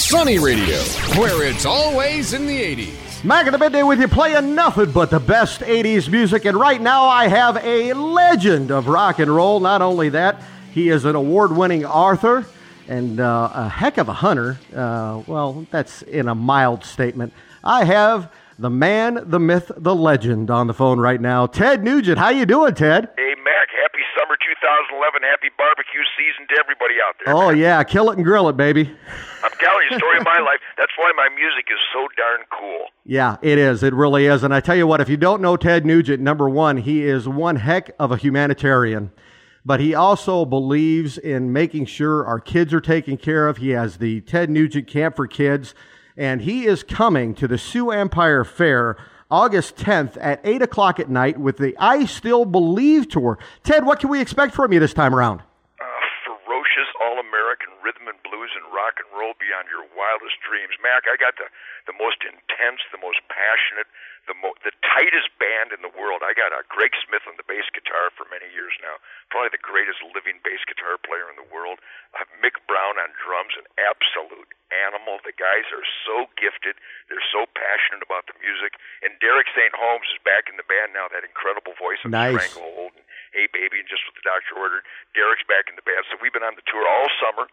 Sunny Radio, where it's always in the 80s. Mac in the Midday with you, playing nothing but the best 80s music. And right now I have a legend of rock and roll. Not only that, he is an award-winning author and a heck of a hunter. Well, that's in a mild statement. I have the man, the myth, the legend on the phone right now. Ted Nugent. How you doing, Ted? Hey, Mac. Happy summer 2011. Happy barbecue season to everybody out there. Oh, yeah. Kill it and grill it, baby. I'm telling you, story of my life. That's why my music is so darn cool. Yeah, it is. It really is. And I tell you what, if you don't know Ted Nugent, number one, he is one heck of a humanitarian. But he also believes in making sure our kids are taken care of. He has the Ted Nugent Camp for Kids. And he is coming to the Sioux Empire Fair August 10th at 8 o'clock at night with the I Still Believe Tour. Ted, what can we expect from you this time around? Ferocious all-American rhythm and blues and rock and roll beyond your wildest dreams. Mac, I got the most intense, the most passionate, the tightest band in the world. I got Greg Smith on the bass guitar for many years now, probably the greatest living bass guitar player in the world. I have Mick Brown on drums, an absolute animal. The guys are so gifted. They're so passionate about the music. And Derek St. Holmes is back in the band now, that incredible voice of Nice. Stranglehold and Hey Baby and Just What the Doctor Ordered. Derek's back in the band. So we've been on the tour all summer.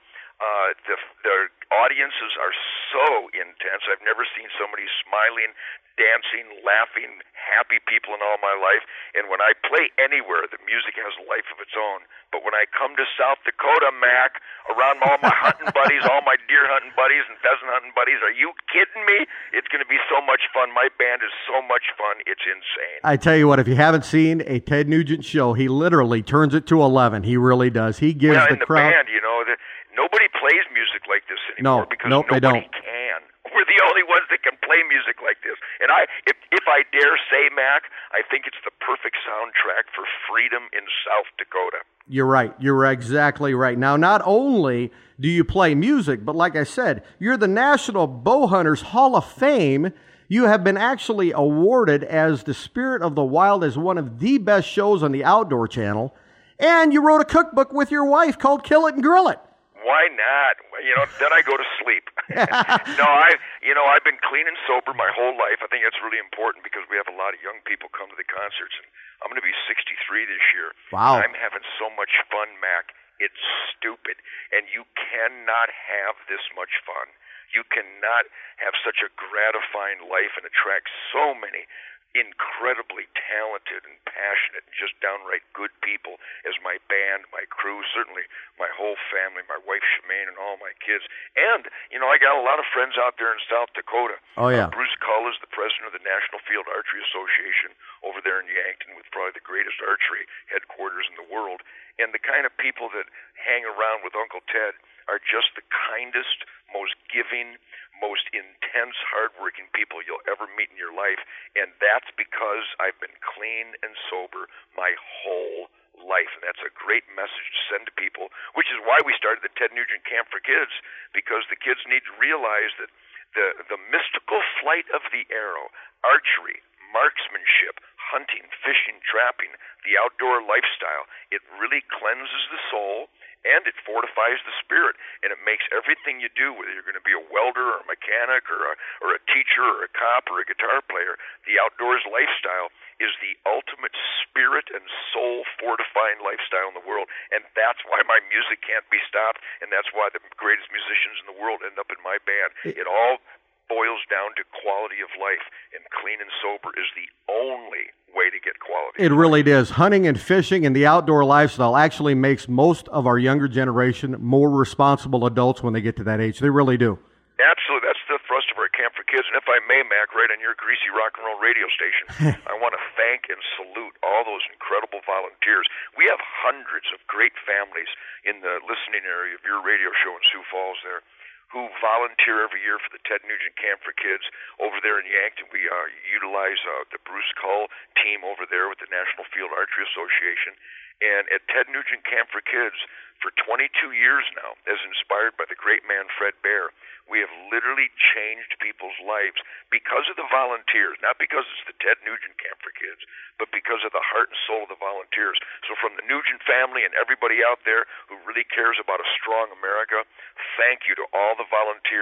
The audiences are so intense. I've never seen so many smiling, dancing, laughing, happy people in all my life. And when I play anywhere, the music has a life of its own. But when I come to South Dakota, Mac, around all my hunting buddies, all my deer hunting buddies and pheasant hunting buddies, are you kidding me? It's going to be so much fun. My band is so much fun. It's insane. I tell you what, if you haven't seen a Ted Nugent show, he literally turns it to 11. He really does. He gives the crowd... band, you know, nobody plays music like this anymore because they don't. Can. We're the only ones that can play music like this. And if I dare say, Mac, I think it's the perfect soundtrack for freedom in South Dakota. You're right. You're exactly right. Now, not only do you play music, but like I said, you're the National Bowhunters Hall of Fame. You have been actually awarded as the Spirit of the Wild as one of the best shows on the Outdoor Channel. And you wrote a cookbook with your wife called Kill It and Grill It. Why not? You know, then I go to sleep. No, I've been clean and sober my whole life. I think that's really important because we have a lot of young people come to the concerts, and I'm going to be 63 this year. Wow. I'm having so much fun, Mac. It's stupid. And you cannot have this much fun. You cannot have such a gratifying life and attract so many incredibly talented and passionate and just downright good people as my band, my crew, certainly my whole family, my wife Shemaine and all my kids. And, you know, I got a lot of friends out there in South Dakota. Oh, yeah. Bruce Cull is the president of the National Field Archery Association over there in Yankton with probably the greatest archery headquarters in the world. And the kind of people that hang around with Uncle Ted are just the kindest, most giving, most intense, hardworking people you'll ever meet in your life. And that's because I've been clean and sober my whole life. And that's a great message to send to people, which is why we started the Ted Nugent Camp for Kids, because the kids need to realize that the mystical flight of the arrow, archery, marksmanship, hunting, fishing, trapping, the outdoor lifestyle, it really cleanses the soul and it fortifies the spirit, and it makes everything you do, whether you're going to be a welder or a mechanic or a teacher or a cop or a guitar player, the outdoors lifestyle is the ultimate spirit and soul fortifying lifestyle in the world, and that's why my music can't be stopped, and that's why the greatest musicians in the world end up in my band. It all boils down to quality of life, and clean and sober is the only way to get quality. It really is. Hunting and fishing and the outdoor lifestyle actually makes most of our younger generation more responsible adults when they get to that age. They really do. Absolutely. That's the thrust of our Camp for Kids. And if I may, Mac, right on your greasy rock and roll radio station, I want to thank and salute all those incredible volunteers. We have hundreds of great families in the listening area of your radio show in Sioux Falls there who volunteer every year for the Ted Nugent Camp for Kids over there in Yankton. We utilize the Bruce Cull team over there with the National Field Archery Association. And at Ted Nugent Camp for Kids, for 22 years now, as inspired by the great man Fred Bear, we have literally changed people's lives because of the volunteers, not because it's the Ted Nugent Camp for Kids, but because of the heart and soul of the volunteers. So from the Nugent family and everybody out there who really cares about a strong America, thank you to all the volunteers.